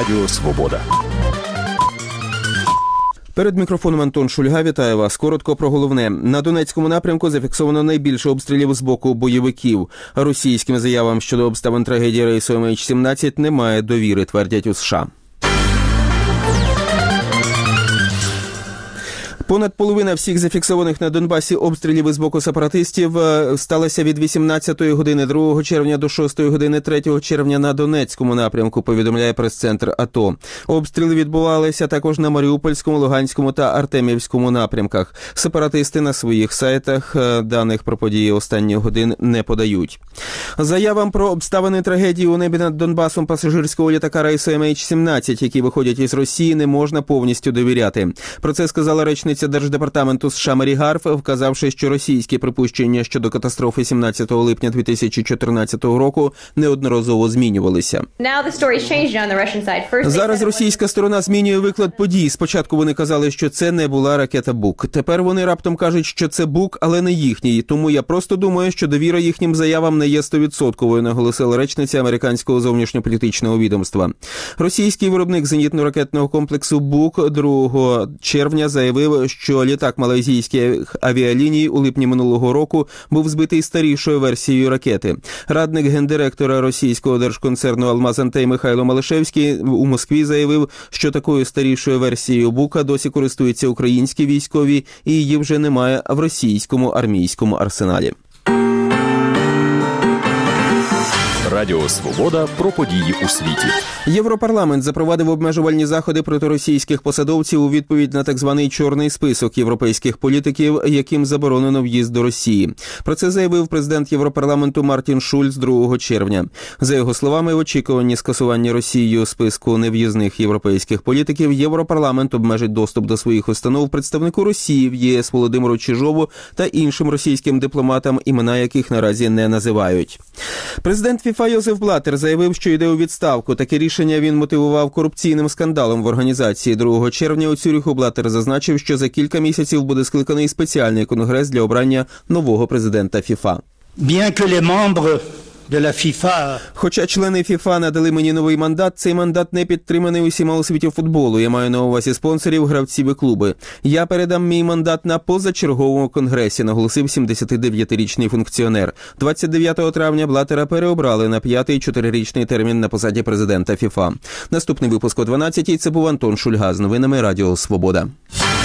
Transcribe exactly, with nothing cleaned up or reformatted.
Радіо Свобода. Перед мікрофоном Антон Шульга. Вітаю вас. Коротко про головне. На Донецькому напрямку зафіксовано найбільше обстрілів з боку бойовиків. Російським заявам щодо обставин трагедії рейсу ем ейч сімнадцять немає довіри, твердять у США. Понад половина всіх зафіксованих на Донбасі обстрілів із боку сепаратистів сталося від вісімнадцятої години другого червня до шостої години третього червня на Донецькому напрямку, повідомляє прес-центр АТО. Обстріли відбувалися також на Маріупольському, Луганському та Артемівському напрямках. Сепаратисти на своїх сайтах даних про події останніх годин не подають. Заявам про обставини трагедії у небі над Донбасом пасажирського літака рейсу ем ейч сімнадцять, які виходять із Росії, не можна повністю довіряти. Про це сказала речниця Держдепартаменту США Мері Гарф, вказавши, що російські припущення щодо катастрофи сімнадцятого липня дві тисячі чотирнадцятого року неодноразово змінювалися. Зараз російська сторона змінює виклад подій. Спочатку вони казали, що це не була ракета Бук. Тепер вони раптом кажуть, що це Бук, але не їхній. Тому я просто думаю, що довіра їхнім заявам не є стовідсотковою, наголосила речниця американського зовнішньополітичного відомства. Російський виробник зенітно-ракетного комплексу Бук другого червня заявив, що літак малайзійських авіаліній у липні минулого року був збитий старішою версією ракети. Радник гендиректора російського держконцерну «Алмаз-Антей» Михайло Малишевський у Москві заявив, що такою старішою версією Бука досі користуються українські військові і її вже немає в російському армійському арсеналі. Радіо Свобода про події у світі. Європарламент запровадив обмежувальні заходи проти російських посадовців у відповідь на так званий «чорний список» європейських політиків, яким заборонено в'їзд до Росії. Про це заявив президент Європарламенту Мартін Шульц другого червня. За його словами, в очікуванні скасування Росією списку нев'їзних європейських політиків, Європарламент обмежить доступ до своїх установ представнику Росії в ЄС Володимиру Чижову та іншим російським дипломатам, імена яких наразі не називають. Президент ФІФА Йозеф Блаттер заявив, що йде у відставку. Таке рішення він мотивував корупційним скандалом в організації. другого червня у Цюриху Блаттер зазначив, що за кілька місяців буде скликаний спеціальний конгрес для обрання нового президента ФІФА. Хоча члени ФІФА надали мені новий мандат, цей мандат не підтриманий усіма у світі футболу. Я маю на увазі спонсорів, гравців і клуби. Я передам мій мандат на позачерговому конгресі, наголосив сімдесятидев'ятирічний функціонер. двадцять дев'ятого травня Блаттера переобрали на п'ятий чотирирічний термін на посаді президента ФІФА. Наступний випуск о дванадцятій. Це був Антон Шульга з новинами Радіо Свобода.